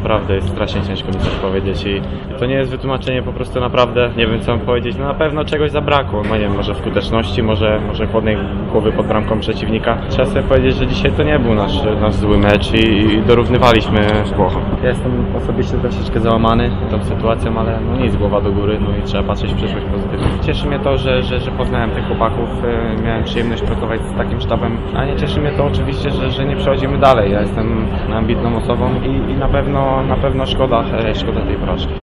naprawdę jest strasznie ciężko mi coś powiedzieć i to nie jest wytłumaczenie, po prostu naprawdę nie wiem co mam powiedzieć. No na pewno czegoś zabrakło, no nie wiem, może skuteczności, może chłodnej głowy pod bramką przeciwnika. Trzeba sobie powiedzieć, że dzisiaj to nie był nasz zły mecz i dorównywaliśmy Włochom. Ja jestem osobiście troszeczkę załamany tą sytuacją, ale no nic, głowa do góry, no i trzeba patrzeć w przyszłość pozytywnie. Cieszy mnie to, że poznałem tych chłopaków, miałem przyjemność pracować z takim sztabem, a nie cieszy mnie to oczywiście, że nie przechodzimy dalej. Ja jestem ambitną osobą i na pewno szkoda tej porażki.